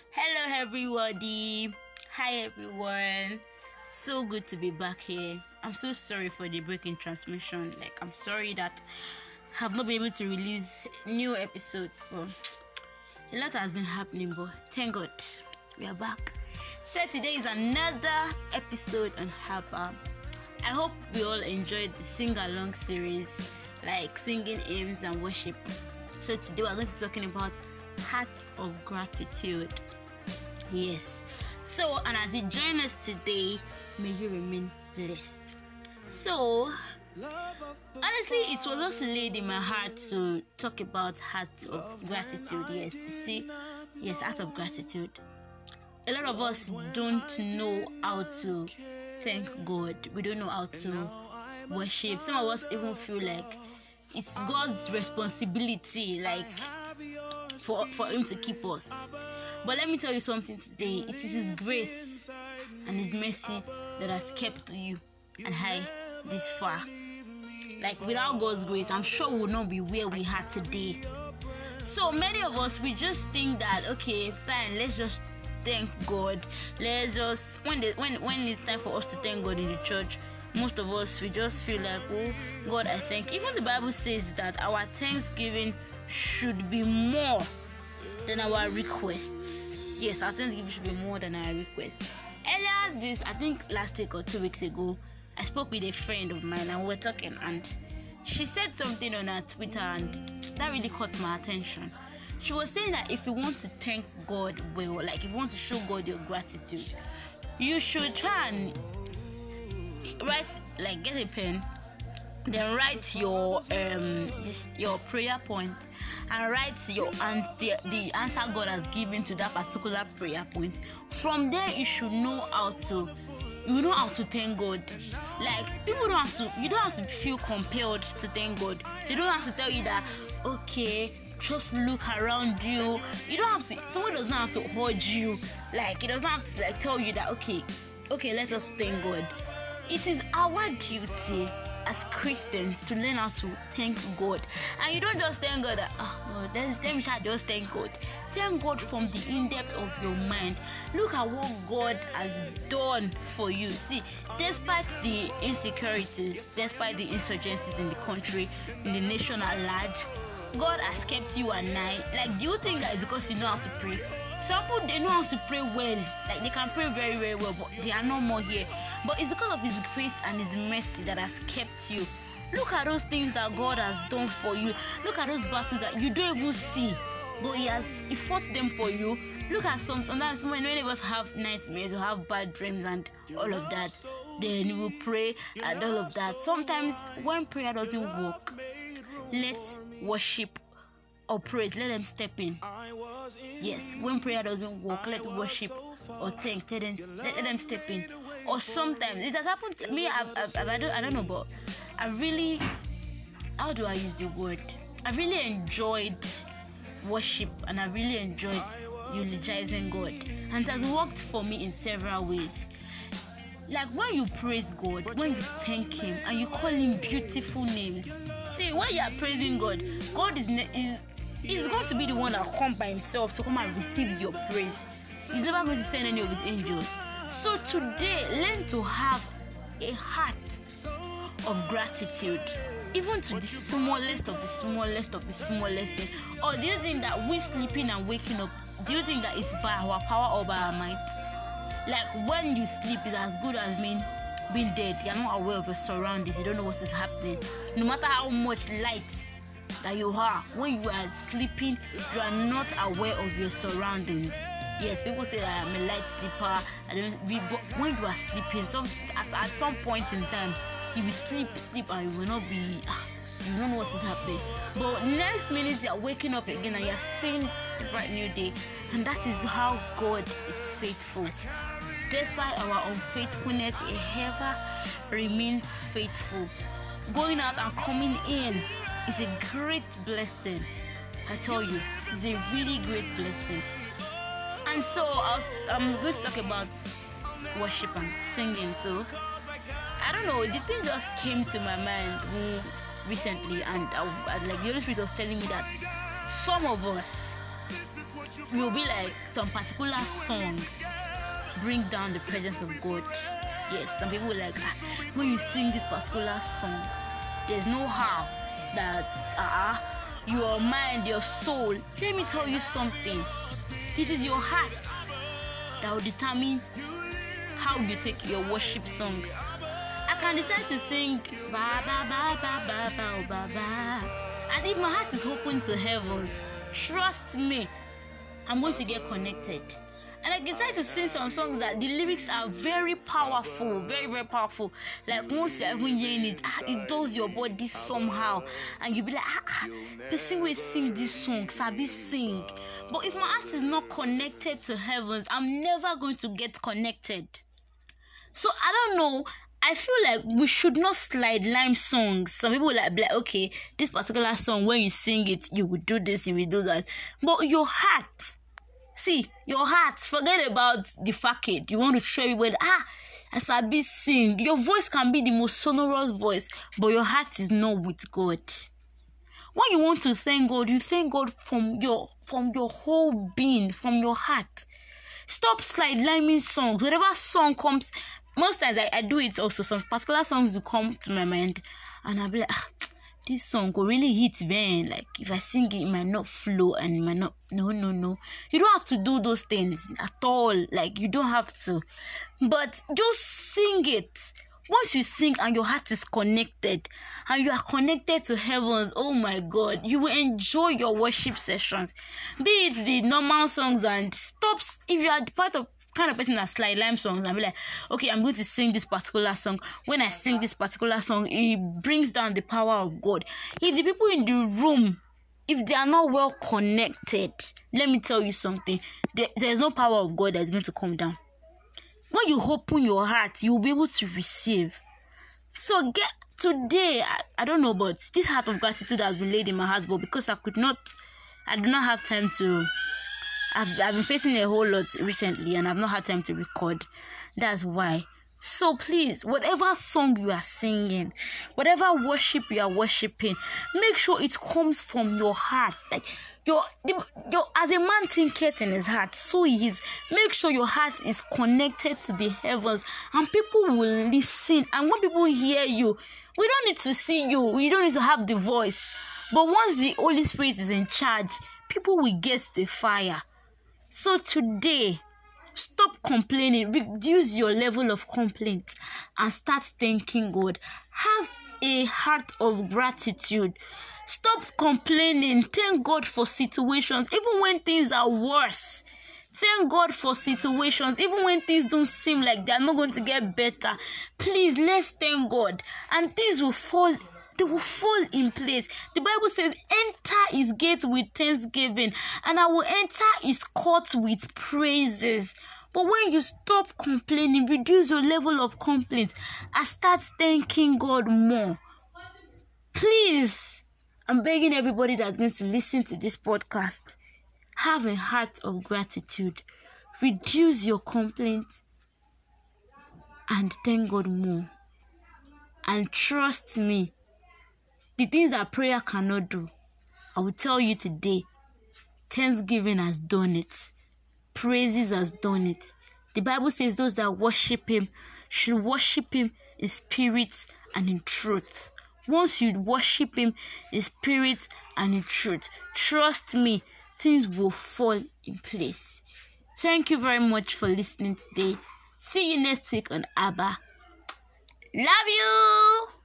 Hello everybody. Hi everyone. So good to be back here. I'm so sorry for the break in transmission. I'm sorry that I have not been able to release new episodes, but a lot has been happening, but thank God we are back. So today is another episode on Harper. I hope we all enjoyed the sing-along series, like singing hymns and worship. So today we're going to be talking about Hearts of Gratitude. Yes. So, and as you join us today, may you remain blessed. So, honestly, it was just laid in my heart to talk about Hearts of Gratitude. Yes, Hearts of Gratitude. A lot of us don't know how to thank God. We don't know how to worship. Some of us even feel like it's God's responsibility, for Him to keep us. But let me tell you something today. It is His grace and His mercy that has kept you and I this far. Without God's grace, I'm sure we would not be where we are today. So many of us, we just think that, okay, fine, let's just thank God. Let's just, when it's time for us to thank God in the church, most of us, we just feel like, oh, God, I thank. Even the Bible says that our thanksgiving should be more than our requests. Yes, our thanksgiving should be more than our requests. Earlier I think last week or 2 weeks ago, I spoke with a friend of mine and we were talking, and she said something on her Twitter, and that really caught my attention. She was saying that if you want to thank God well, if you want to show God your gratitude, you should try and write, get a pen, then write your prayer point, and write the answer God has given to that particular prayer point. From there, you know how to thank God. You don't have to feel compelled to thank God. They don't have to tell you that, okay, just look around you. You don't have to. Someone does not have to hold you. It doesn't have to tell you that, okay, let us thank God. It is our duty as Christians to learn how to thank God. And you don't just thank God that, let me just thank God. Thank God from the in-depth of your mind. Look at what God has done for you. See, despite the insecurities, despite the insurgencies in the country, in the nation at large, God has kept you and I. Do you think that it's because you know how to pray? Some people, they know how to pray well. They can pray very, very well, but they are no more here. But it's because of His grace and His mercy that has kept you. Look at those things that God has done for you. Look at those battles that you don't even see, but He fought them for you. Look at sometimes when many of us have nightmares or have bad dreams and all of that, then we will pray and all of that. Sometimes when prayer doesn't work, let's worship or praise, let them step in. Yes, when prayer doesn't work, let worship or thank, let them step in. Or sometimes it has happened to me. I don't know, but I really, how do I use the word? I really enjoyed worship, and I really enjoyed eulogizing God, and it has worked for me in several ways. When you praise God, when you thank Him and you call Him beautiful names. See, when you are praising God, God is going to be the one that will come by Himself to come and receive your praise. He's never going to send any of His angels. So today, learn to have a heart of gratitude, even to the smallest of the smallest of the smallest thing. Or do you think that we sleeping and waking up, do you think that it's by our power or by our might? When you sleep, it's as good as being dead. You're not aware of your surroundings. You don't know what is happening. No matter how much light that you are, when you are sleeping, you are not aware of your surroundings. Yes, people say that I'm a light sleeper. But when you are sleeping, at some point in time, you will sleep, and you will not be. You don't know what is happening. But next minute, you are waking up again, and you are seeing a bright new day. And that is how God is faithful. Despite our unfaithfulness, He ever remains faithful. Going out and coming in is a great blessing. I tell you, it's a really great blessing. And so I'm going to talk about worship and singing. So I don't know, the thing just came to my mind recently, and the Holy Spirit was telling me that some of us, will be like some particular songs bring down the presence of God. Yes, some people like when you sing this particular song, there's no how that your mind, your soul. Let me tell you something. It is your heart that will determine how you take your worship song. I can decide to sing ba ba ba ba ba ba ba ba, and if my heart is open to heavens, trust me, I'm going to get connected. And I decide to sing some songs that the lyrics are very powerful, very, very powerful. Like once you're even hearing it, it does your body somehow. And you'll be like, person will sing this song, sabi sing. But if my heart is not connected to heavens, I'm never going to get connected. So I don't know. I feel like we should not slide line songs. Some people will be like, okay, this particular song, when you sing it, you will do this, you will do that. But your heart, see, your heart, forget about the facade. You want to show everybody, as I be sing. Your voice can be the most sonorous voice, but your heart is not with God. When you want to thank God, you thank God from your whole being, from your heart. Stop slide lining songs. Whatever song comes, most times I do it also. Some particular songs will come to my mind, and I'll be like, this song will really hit me. Like if I sing it might not flow and it might not. No. You don't have to do those things at all. Like you don't have to. But just sing it. Once you sing and your heart is connected and you are connected to heavens, oh my God, you will enjoy your worship sessions. Be it the normal songs, and stop if you are part of kind of person that slide lime songs and be like, okay, I'm going to sing this particular song. When I sing this particular song, it brings down the power of God. If the people in the room, if they are not well connected, let me tell you something, there is no power of God that is going to come down. When you open your heart, you will be able to receive. So today, I don't know, but this heart of gratitude has been laid in my heart, but because I do not have time to. I've been facing a whole lot recently, and I've not had time to record. That's why. So please, whatever song you are singing, whatever worship you are worshiping, make sure it comes from your heart. Like your as a man thinketh in his heart, so he is. Make sure your heart is connected to the heavens, and people will listen. And when people hear you, we don't need to see you. We don't need to have the voice. But once the Holy Spirit is in charge, people will get the fire. So today, stop complaining. Reduce your level of complaint and start thanking God. Have a heart of gratitude. Stop complaining. Thank God for situations, even when things are worse. Thank God for situations, even when things don't seem like they're not going to get better. Please, let's thank God, and things will fall. They will fall in place. The Bible says, enter his gates with thanksgiving, and I will enter his courts with praises. But when you stop complaining, reduce your level of complaint, and start thanking God more. Please, I'm begging everybody that's going to listen to this podcast, have a heart of gratitude. Reduce your complaint and thank God more. And trust me, the things that prayer cannot do, I will tell you today, thanksgiving has done it. Praises has done it. The Bible says those that worship him should worship him in spirit and in truth. Once you worship him in spirit and in truth, trust me, things will fall in place. Thank you very much for listening today. See you next week on Abba. Love you.